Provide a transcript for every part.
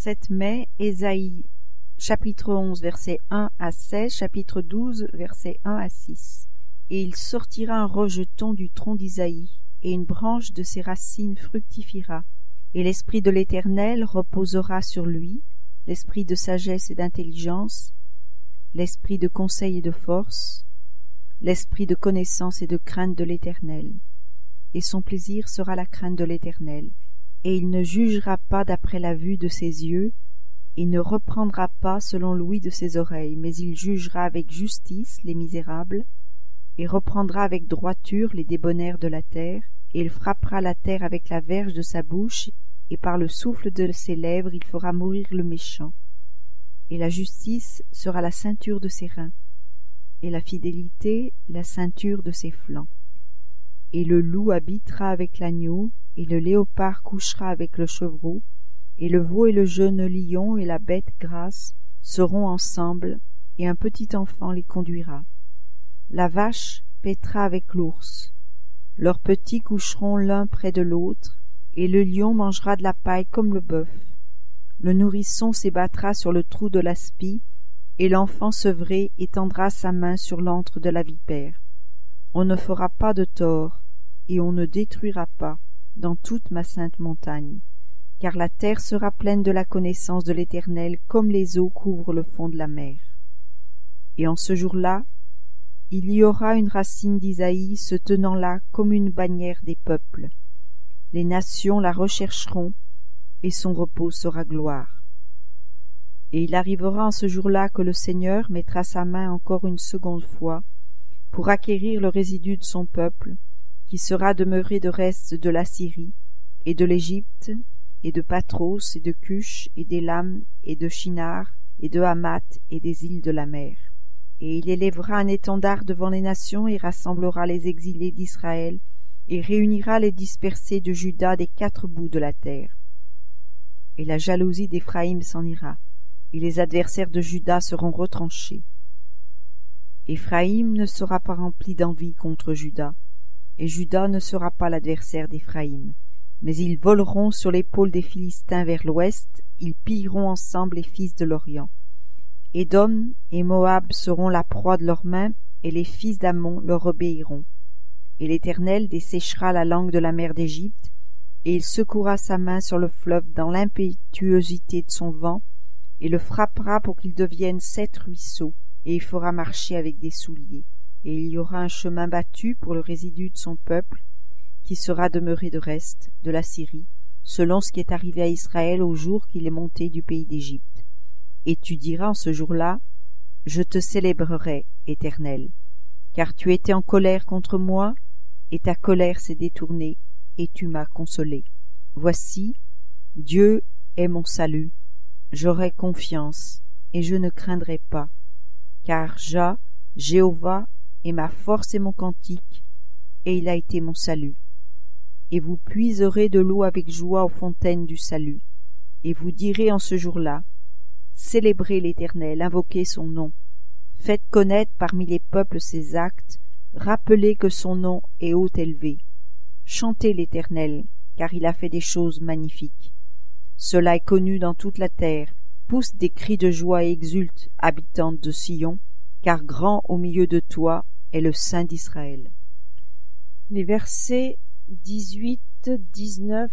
7 mai, Ésaïe, chapitre 11, versets 1 à 16, chapitre 12, versets 1 à 6. Et il sortira un rejeton du tronc d'Isaïe, et une branche de ses racines fructifiera. Et l'Esprit de l'Éternel reposera sur lui, l'esprit de sagesse et d'intelligence, l'esprit de conseil et de force, l'esprit de connaissance et de crainte de l'Éternel. Et son plaisir sera la crainte de l'Éternel. Et il ne jugera pas d'après la vue de ses yeux, et ne reprendra pas selon l'ouïe de ses oreilles, mais il jugera avec justice les misérables, et reprendra avec droiture les débonnaires de la terre, et il frappera la terre avec la verge de sa bouche, et par le souffle de ses lèvres il fera mourir le méchant. Et la justice sera la ceinture de ses reins, et la fidélité la ceinture de ses flancs. Et le loup habitera avec l'agneau, et le léopard couchera avec le chevreau, et le veau et le jeune lion et la bête grasse seront ensemble, et un petit enfant les conduira. La vache paîtra avec l'ours. Leurs petits coucheront l'un près de l'autre, et le lion mangera de la paille comme le bœuf. Le nourrisson s'ébattra sur le trou de l'aspi, et l'enfant sevré étendra sa main sur l'antre de la vipère. On ne fera pas de tort, et on ne détruira pas dans toute ma sainte montagne, car la terre sera pleine de la connaissance de l'Éternel comme les eaux couvrent le fond de la mer. Et en ce jour-là, il y aura une racine d'Isaïe se tenant là comme une bannière des peuples. Les nations la rechercheront, et son repos sera gloire. Et il arrivera en ce jour-là que le Seigneur mettra sa main encore une seconde fois pour acquérir le résidu de son peuple, qui sera demeuré de reste de l'Assyrie, et de l'Égypte, et de Patros, et de Cush, et d'Élam, et de Shinar, et de Hamath, et des îles de la mer. Et il élèvera un étendard devant les nations, et rassemblera les exilés d'Israël, et réunira les dispersés de Juda des 4 bouts de la terre. Et la jalousie d'Éphraïm s'en ira, et les adversaires de Juda seront retranchés. Éphraïm ne sera pas rempli d'envie contre Juda, et Juda ne sera pas l'adversaire d'Éphraïm, mais ils voleront sur l'épaule des Philistins vers l'ouest, ils pilleront ensemble les fils de l'Orient. Édom et Moab seront la proie de leurs mains, et les fils d'Ammon leur obéiront. Et l'Éternel desséchera la langue de la mer d'Égypte, et il secouera sa main sur le fleuve dans l'impétuosité de son vent, et le frappera pour qu'il devienne 7 ruisseaux, et il fera marcher avec des souliers. Et il y aura un chemin battu pour le résidu de son peuple, qui sera demeuré de reste de la Syrie, selon ce qui est arrivé à Israël au jour qu'il est monté du pays d'Égypte. Et tu diras en ce jour-là, je te célébrerai, Éternel, car tu étais en colère contre moi, et ta colère s'est détournée, et tu m'as consolé. Voici, Dieu est mon salut, j'aurai confiance, et je ne craindrai pas, car Jéhovah est ma force et mon cantique, et il a été mon salut. Et vous puiserez de l'eau avec joie aux fontaines du salut, et vous direz en ce jour-là, célébrez l'Éternel, invoquez son nom, faites connaître parmi les peuples ses actes, rappelez que son nom est haut élevé. Chantez l'Éternel, car il a fait des choses magnifiques. Cela est connu dans toute la terre. Pousse des cris de joie et exulte, habitante de Sion, car grand au milieu de toi est le Saint d'Israël. Les versets 18, 19,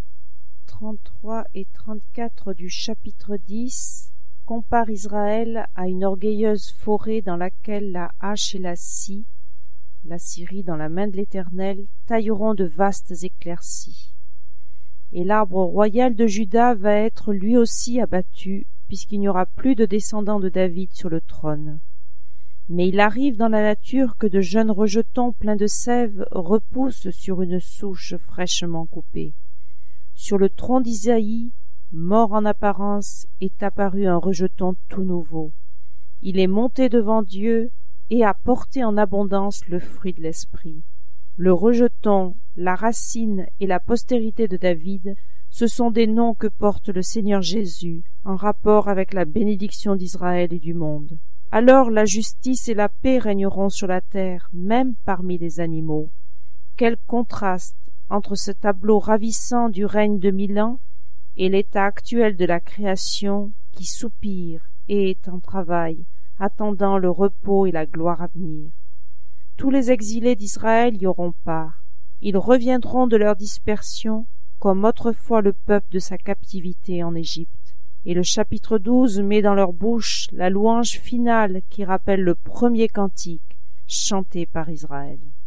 33 et 34 du chapitre 10 comparent Israël à une orgueilleuse forêt dans laquelle la hache et la scie, la scierie dans la main de l'Éternel, tailleront de vastes éclaircies. Et l'arbre royal de Juda va être lui aussi abattu, puisqu'il n'y aura plus de descendants de David sur le trône. Mais il arrive dans la nature que de jeunes rejetons pleins de sève repoussent sur une souche fraîchement coupée. Sur le tronc d'Isaïe, mort en apparence, est apparu un rejeton tout nouveau. Il est monté devant Dieu et a porté en abondance le fruit de l'esprit. Le rejeton, la racine et la postérité de David, ce sont des noms que porte le Seigneur Jésus en rapport avec la bénédiction d'Israël et du monde. Alors la justice et la paix régneront sur la terre, même parmi les animaux. Quel contraste entre ce tableau ravissant du règne de 1000 ans et l'état actuel de la création qui soupire et est en travail, attendant le repos et la gloire à venir. Tous les exilés d'Israël y auront part. Ils reviendront de leur dispersion comme autrefois le peuple de sa captivité en Égypte. Et le chapitre 12 met dans leur bouche la louange finale qui rappelle le premier cantique chanté par Israël.